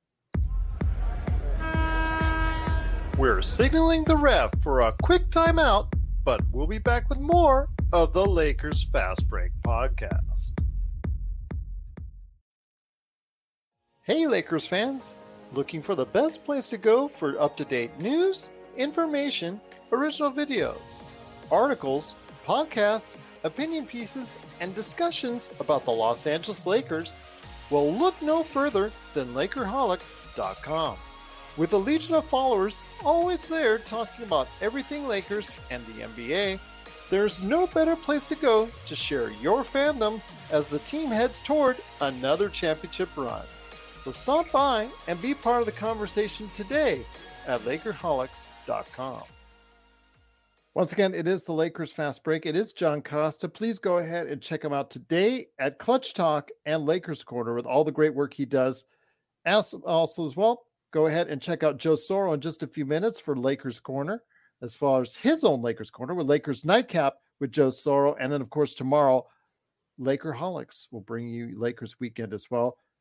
We're signaling the ref for a quick timeout, but we'll be back with more of the Lakers Fast Break podcast. Hey, Lakers fans. Looking for the best place to go for up-to-date news, information, original videos, articles, podcasts, opinion pieces, and discussions about the Los Angeles Lakers? Well, look no further than Lakerholics.com. With a legion of followers always there talking about everything Lakers and the NBA, there's no better place to go to share your fandom as the team heads toward another championship run. So stop by and be part of the conversation today at Lakerholics.com. Once again, it is the Lakers Fast Break. It is John Costa. Please go ahead and check him out today at Clutch Talk and Lakers Corner with all the great work he does. Also as well, go ahead and check out Joe Soro in just a few minutes for Lakers Corner, as far as his own Lakers Corner with Lakers Nightcap with Joe Soro. And then, of course, tomorrow, Lakerholics will bring you Lakers Weekend as well.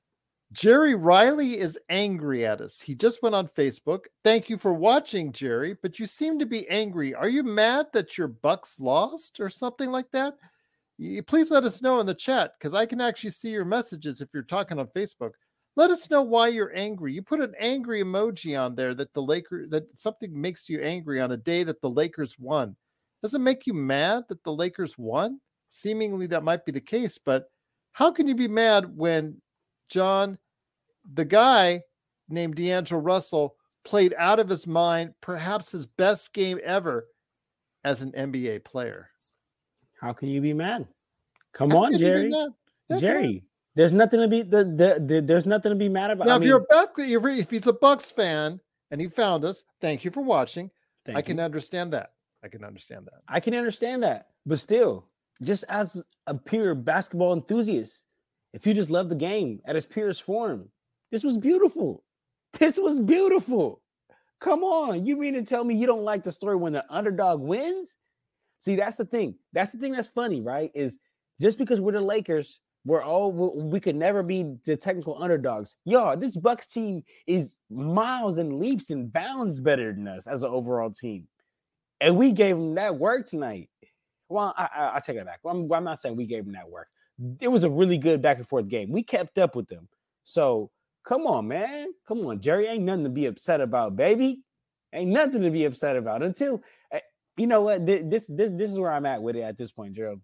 Jerry Riley is angry at us. He just went on Facebook. Thank you for watching, Jerry, but you seem to be angry. Are you mad that your Bucks lost or something like that? Please let us know in the chat, because I can actually see your messages if you're talking on Facebook. Let us know why you're angry. You put an angry emoji on there that that something makes you angry on a day that the Lakers won. Does it make you mad that the Lakers won? Seemingly that might be the case, but how can you be mad when John, the guy named D'Angelo Russell, played out of his mind, perhaps his best game ever as an NBA player? How can you be mad? Come on, Jerry. Yeah, Jerry, there's nothing to be there's nothing to be mad about. Now, if he's a Bucks fan and he found us, thank you for watching. I can understand that. I can understand that. But still, just as a pure basketball enthusiast, if you just love the game at its purest form, this was beautiful. Come on. You mean to tell me you don't like the story when the underdog wins? See, that's the thing. That's the thing that's funny, right? Is just because we're the Lakers, we could never be the technical underdogs. Yo, this Bucks team is miles and leaps and bounds better than us as an overall team. And we gave them that work tonight. Well, I take it back. I'm not saying we gave them that work. It was a really good back and forth game. We kept up with them. So come on, man. Come on, Jerry. Ain't nothing to be upset about, baby. Ain't nothing to be upset about until, you know what? This is where I'm at with it at this point, Gerald.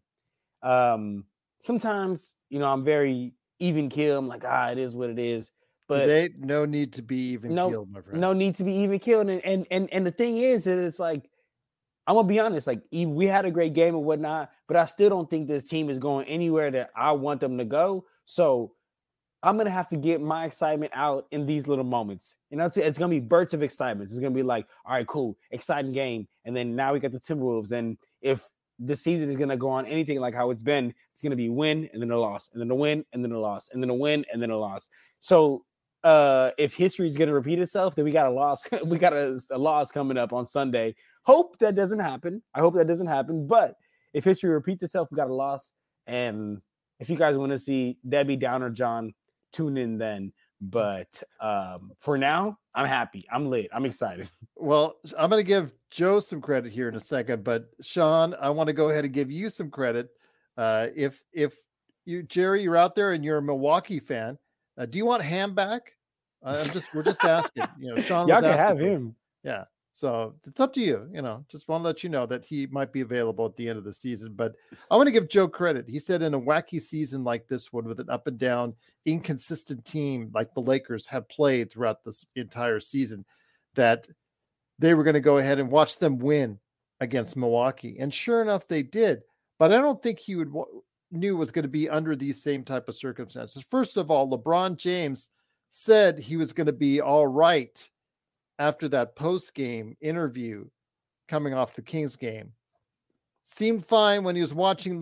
Sometimes, I'm very even keel. I'm like, it is what it is. But today, no need to be even keeled, my friend. No need to be even keeled. And the thing is that it's like, I'm gonna be honest, like we had a great game and whatnot, but I still don't think this team is going anywhere that I want them to go. So I'm gonna have to get my excitement out in these little moments. It's gonna be bursts of excitement. It's gonna be like, all right, cool, exciting game, and then now we got the Timberwolves. And if the season is gonna go on anything like how it's been, it's gonna be win and then a loss, and then a win and then a loss, and then a win and then a loss. So if history is gonna repeat itself, then we got a loss. We got a loss coming up on Sunday. Hope that doesn't happen. I hope that doesn't happen. But if history repeats itself, we got a loss. And if you guys want to see Debbie Downer John, tune in then. But for now, I'm happy. I'm lit. I'm excited. Well, I'm going to give Joe some credit here in a second. But Sean, I want to go ahead and give you some credit. If you, Jerry, you're out there and you're a Milwaukee fan, do you want Ham back? We're just asking. Sean, y'all can have him. Yeah. So it's up to you. Just want to let you know that he might be available at the end of the season. But I want to give Joe credit. He said in a wacky season like this one, with an up and down, inconsistent team like the Lakers have played throughout this entire season, that they were going to go ahead and watch them win against Milwaukee. And sure enough, they did. But I don't think he knew it was going to be under these same type of circumstances. First of all, LeBron James said he was going to be all right after that post-game interview coming off the Kings game. Seemed fine when he was watching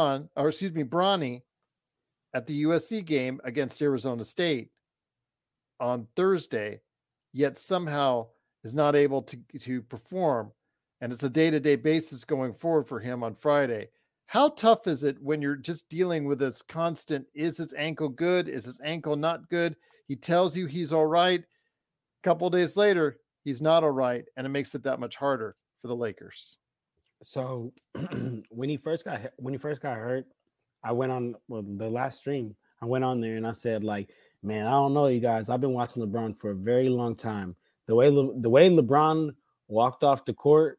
Bronny at the USC game against Arizona State on Thursday, yet somehow is not able to perform. And it's a day-to-day basis going forward for him on Friday. How tough is it when you're just dealing with this constant, is his ankle good? Is his ankle not good? He tells you he's all right. Couple of days later, he's not all right, and it makes it that much harder for the Lakers. So when he first got hurt, I went on the last stream. I went on there and I said, like, man, I don't know, you guys. I've been watching LeBron for a very long time. The way LeBron walked off the court,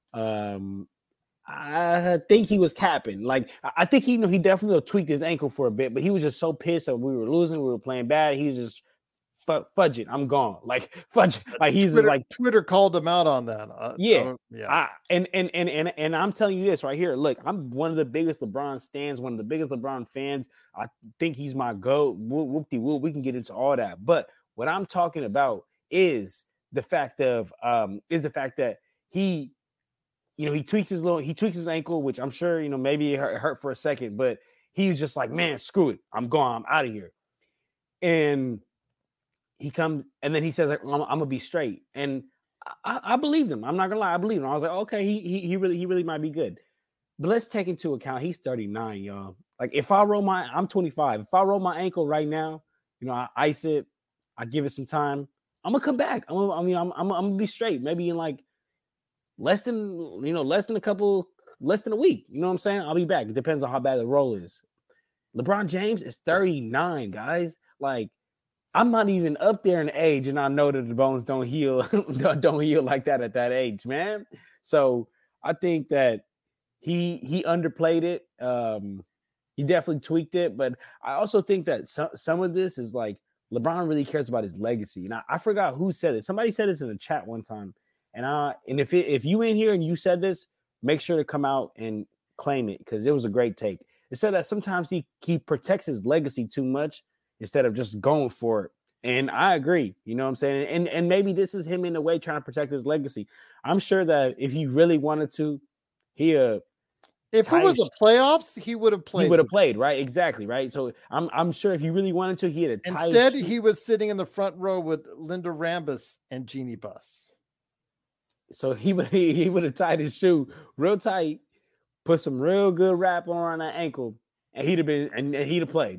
I think he was capping. Like, I think he definitely tweaked his ankle for a bit, but he was just so pissed that we were losing, we were playing bad. He was just fudge it. I'm gone. Like fudge. Like he's Twitter, like Twitter called him out on that. Yeah. And I'm telling you this right here. Look, I'm one of the biggest LeBron stans, one of the biggest LeBron fans. I think he's my GOAT. Whoop-de-whoop. We can get into all that. But what I'm talking about is the fact that he tweaks his ankle, which I'm sure, maybe it hurt for a second, but he was just like, man, screw it. I'm gone. I'm out of here. And he comes and then he says, like, I'm gonna be straight. And I believed him. I'm not gonna lie, I believed him. I was like, okay, he really might be good. But let's take into account he's 39, y'all. Like if I roll I'm 25. If I roll my ankle right now, I ice it. I give it some time. I'm gonna come back. I'm gonna be straight. Maybe in like less than a week. You know what I'm saying? I'll be back. It depends on how bad the roll is. LeBron James is 39, guys. Like, I'm not even up there in age, and I know that the bones don't heal, don't heal like that at that age, man. So I think that he underplayed it. He definitely tweaked it, but I also think that some of this is like LeBron really cares about his legacy. And I forgot who said it. Somebody said this in the chat one time, and if you in here and you said this, make sure to come out and claim it because it was a great take. It said that sometimes he protects his legacy too much instead of just going for it. And I agree, you know what I'm saying? And maybe this is him in a way trying to protect his legacy. I'm sure that if he really wanted to, if it was a playoffs, he would have played. He would have played, right? Exactly, right? So I'm sure if he really wanted to, he had a tie. Instead, he was sitting in the front row with Linda Rambis and Jeannie Buss. So he would have tied his shoe real tight, put some real good wrap on that ankle, and he'd have played.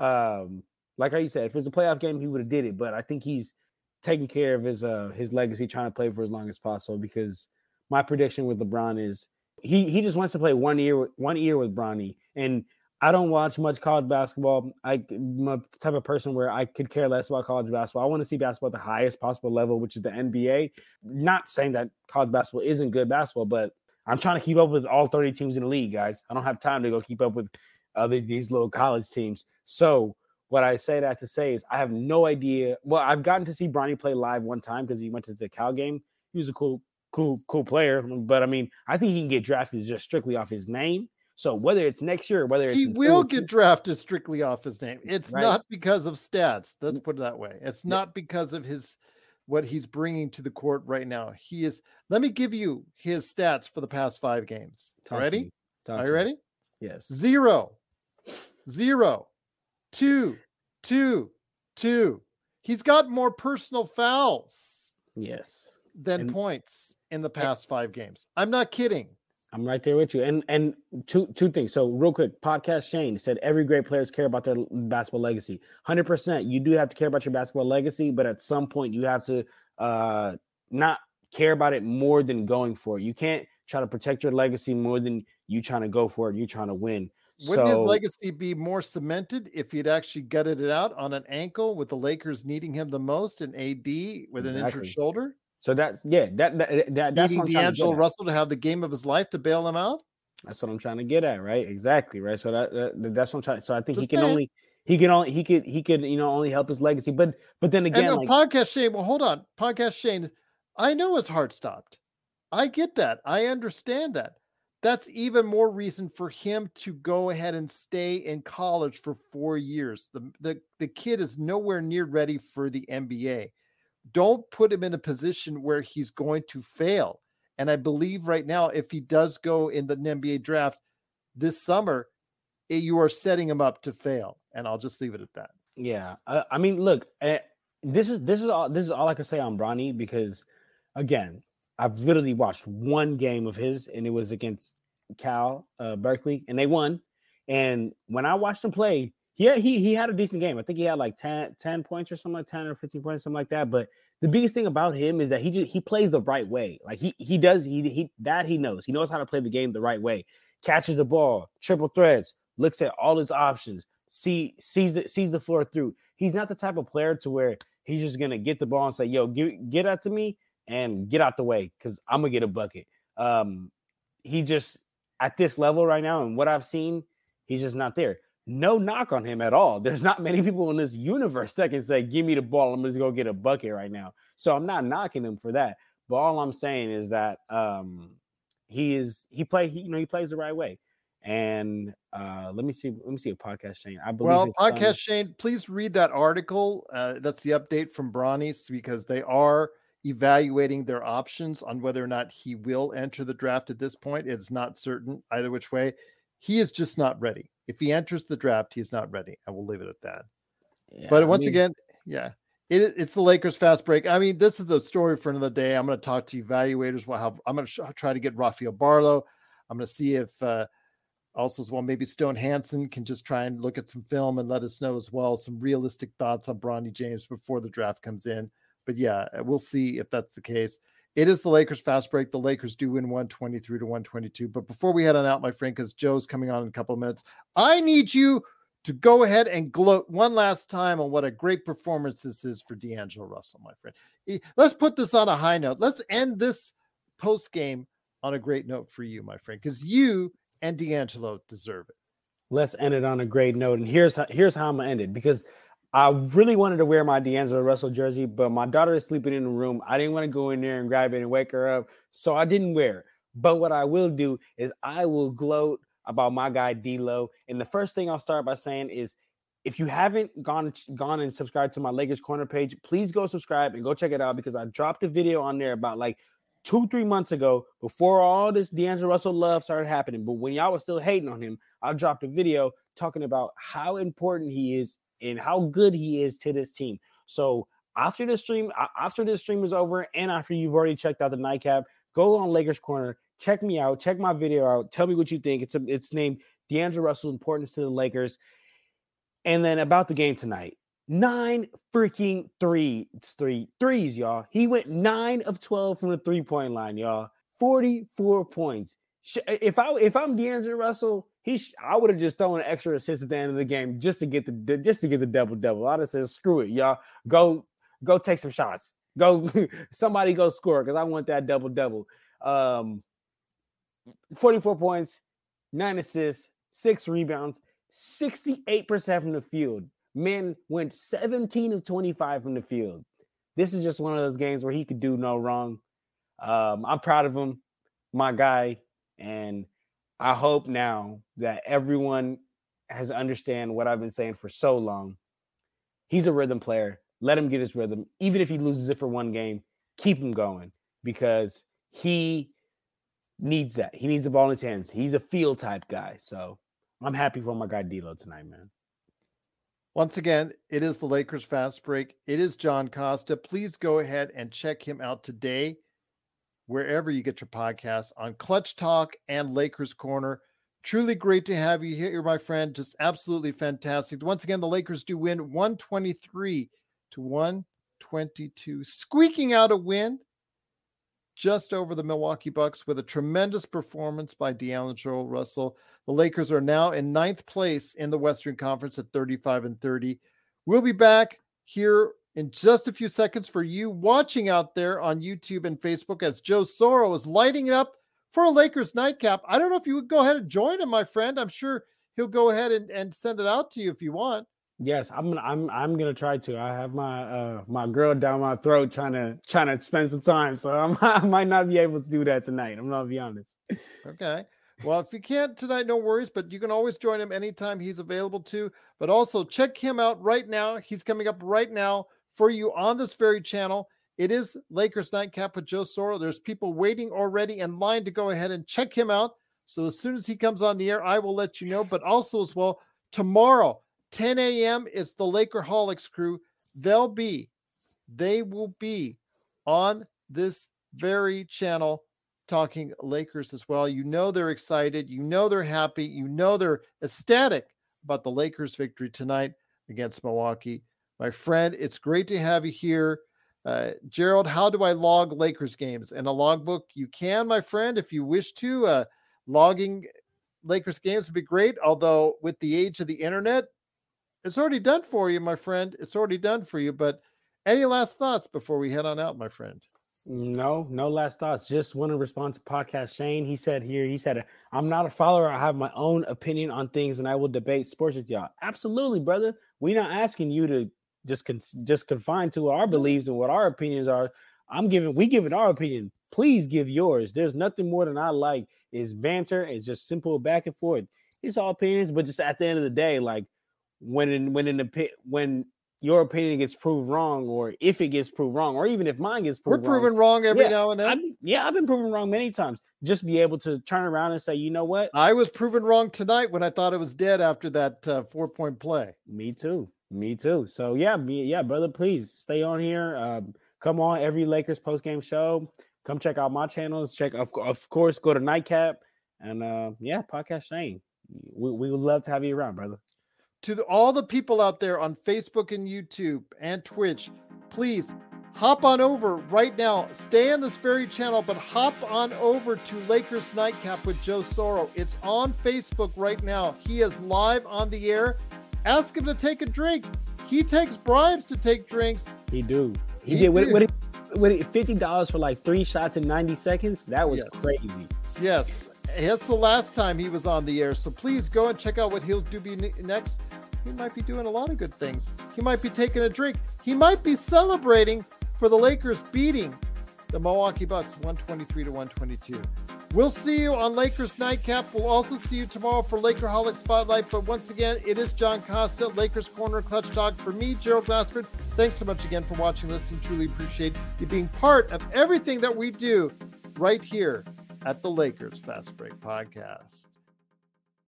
Like how you said, if it was a playoff game, he would have did it. But I think he's taking care of his legacy, trying to play for as long as possible. Because my prediction with LeBron is he just wants to play 1 year with Bronny. And I don't watch much college basketball. I'm a type of person where I could care less about college basketball. I want to see basketball at the highest possible level, which is the NBA. Not saying that college basketball isn't good basketball, but I'm trying to keep up with all 30 teams in the league, guys. I don't have time to go keep up with these little college teams. So what I say that to say is I have no idea. Well, I've gotten to see Bronny play live one time because he went to the Cal game. He was a cool player. But, I mean, I think he can get drafted just strictly off his name. So whether it's next year or whether he will get drafted strictly off his name. It's right. Not because of stats. Let's put it that way. It's not because of what he's bringing to the court right now. Let me give you his stats for the past 5 games. Ready? Are you ready? Yes. 0, 2, 2, 2. He's got more personal fouls. Yes. Than points in the past 5 games. I'm not kidding. I'm right there with you. And two things. So real quick, Podcast Shane said every great players care about their basketball legacy. 100%. You do have to care about your basketball legacy, but at some point you have to not care about it more than going for it. You can't try to protect your legacy more than you trying to go for it. You trying to win. Wouldn't his legacy be more cemented if he'd actually gutted it out on an ankle with the Lakers needing him the most and AD with an injured shoulder? So that's that's needing D'Angelo Russell to have the game of his life to bail him out. That's what I'm trying to get at, right? Exactly, right. So that's what I'm trying. So I think he could only help his legacy. But then again, and Podcast Shane. Well, hold on, Podcast Shane. I know his heart stopped. I get that. I understand that. That's even more reason for him to go ahead and stay in college for 4 years. The kid is nowhere near ready for the NBA. Don't put him in a position where he's going to fail. And I believe right now, if he does go in the NBA draft this summer, you are setting him up to fail. And I'll just leave it at that. Yeah. I mean, look, this is all I can say on Bronny, because again, I've literally watched one game of his, and it was against Berkeley, and they won. And when I watched him play, he had a decent game. I think he had like 10 points or something, like 10 or 15 points, something like that. But the biggest thing about him is that he plays the right way. Like he knows. He knows how to play the game the right way. Catches the ball, triple threats, looks at all his options, sees the floor through. He's not the type of player to where he's just gonna get the ball and say, "Yo, get out to me and get out the way because I'm gonna get a bucket." He just at this level right now, and what I've seen, he's just not there. No knock on him at all. There's not many people in this universe that can say, "Give me the ball, I'm going to go get a bucket right now." So I'm not knocking him for that. But all I'm saying is that he plays the right way. And let me see a Podcast Shane. I believe. Well, Podcast Shane, please read that article. That's the update from Bronny's, because they are evaluating their options on whether or not he will enter the draft at this point. It's not certain either which way. He is just not ready. If he enters the draft, he's not ready. I will leave it at that. Yeah, but once again, it's the Lakers fast break. I mean, this is a story for another day. I'm going to talk to evaluators. I'm going to try to get Rafael Barlow. I'm going to see if Also, as well, maybe Stone Hansen can just try and look at some film and let us know as well some realistic thoughts on Bronny James before the draft comes in. But yeah, we'll see if that's the case. It is the Lakers fast break. The Lakers do win 123 to 122. But before we head on out, my friend, because Joe's coming on in a couple of minutes, I need you to go ahead and gloat one last time on what a great performance this is for D'Angelo Russell, my friend. Let's put this on a high note. Let's end this post game on a great note for you, my friend, because you and D'Angelo deserve it. Let's end it on a great note. And here's how I'm going to end it, because I really wanted to wear my D'Angelo Russell jersey, but my daughter is sleeping in the room. I didn't want to go in there and grab it and wake her up, so I didn't wear it. But what I will do is I will gloat about my guy D-Lo. And the first thing I'll start by saying is, if you haven't gone and subscribed to my Lakers Corner page, please go subscribe and go check it out, because I dropped a video on there about like 2-3 months ago, before all this D'Angelo Russell love started happening. But when y'all was still hating on him, I dropped a video talking about how important he is and how good he is to this team. So after this stream is over, and after you've already checked out the nightcap, go on Lakers Corner, check me out, check my video out, tell me what you think. It's named D'Angelo Russell's Importance to the Lakers. And then about the game tonight, 9 freaking threes, y'all. He went 9 of 12 from the 3-point line, y'all. 44 points. If I'm D'Angelo Russell, I would have just thrown an extra assist at the end of the game just to get the double-double. I'd have said, screw it, y'all. Go take some shots. Somebody go score, because I want that double-double. 44 points, 9 assists, 6 rebounds, 68% from the field. Man went 17 of 25 from the field. This is just one of those games where he could do no wrong. I'm proud of him, my guy, and I hope now that everyone has understand what I've been saying for so long. He's a rhythm player. Let him get his rhythm. Even if he loses it for one game, keep him going, because he needs that. He needs the ball in his hands. He's a field type guy. So I'm happy for my guy D-Lo tonight, man. Once again, it is the Lakers Fast Break. It is John Costa. Please go ahead and check him out today, wherever you get your podcasts, on Clutch Talk and Lakers Corner. Truly great to have you here, my friend. Just absolutely fantastic. Once again, the Lakers do win 123 to 122, squeaking out a win just over the Milwaukee Bucks with a tremendous performance by D'Angelo Russell. The Lakers are now in 9th place in the Western Conference at 35-30. We'll be back here in just a few seconds for you watching out there on YouTube and Facebook, as Joe Soro is lighting it up for a Lakers nightcap. I don't know if you would go ahead and join him, my friend. I'm sure he'll go ahead and send it out to you if you want. Yes, I'm gonna try to. I have my girl down my throat trying to spend some time, so I might not be able to do that tonight. I'm gonna be honest. Okay. Well, if you can't tonight, no worries, but you can always join him anytime he's available to. But also check him out right now. He's coming up right now for you on this very channel. It is Lakers Nightcap with Joe Soro. There's people waiting already in line to go ahead and check him out. So as soon as he comes on the air, I will let you know. But also as well, tomorrow, 10 a.m. is the Lakerholics crew. They will be on this very channel talking Lakers as well. You know they're excited. You know they're happy. You know they're ecstatic about the Lakers' victory tonight against Milwaukee. My friend, it's great to have you here. Gerald, how do I log Lakers games? In a logbook, you can, my friend, if you wish to. Logging Lakers games would be great, although with the age of the internet, it's already done for you, my friend. It's already done for you. But any last thoughts before we head on out, my friend? No last thoughts. Just want to respond to Podcast Shane. He said, I'm not a follower. I have my own opinion on things, and I will debate sports with y'all. Absolutely, brother. We're not asking you to just confine to our beliefs and what our opinions are. We giving our opinion. Please give yours. There's nothing more than I like is banter. It's just simple back and forth. It's all opinions, but just at the end of the day, like when your opinion gets proved wrong, or if it gets proved wrong, or even if mine gets proved wrong. We're proven wrong every now and then. I've been proven wrong many times. Just be able to turn around and say, you know what? I was proven wrong tonight when I thought it was dead after that 4-point play. Me too. So yeah, brother, please stay on here. Come on every Lakers post-game show. Come check out my channels. Of course, go to Nightcap and Podcast Shane. We would love to have you around, brother. To all the people out there on Facebook and YouTube and Twitch, please hop on over right now. Stay on this very channel, but hop on over to Lakers Nightcap with Joe Soro. It's on Facebook right now. He is live on the air. Ask him to take a drink. He takes bribes to take drinks. He did. What $50 for like 3 shots in 90 seconds? That was crazy. Yes. That's the last time he was on the air. So please go and check out what he'll do next. He might be doing a lot of good things. He might be taking a drink. He might be celebrating for the Lakers beating the Milwaukee Bucks 123-122. We'll see you on Lakers Nightcap. We'll also see you tomorrow for Lakerholic Spotlight. But once again, it is John Costa, Lakers Corner Clutch Talk. For me, Gerald Glassford, thanks so much again for watching, listening. Truly appreciate you being part of everything that we do right here at the Lakers Fast Break Podcast.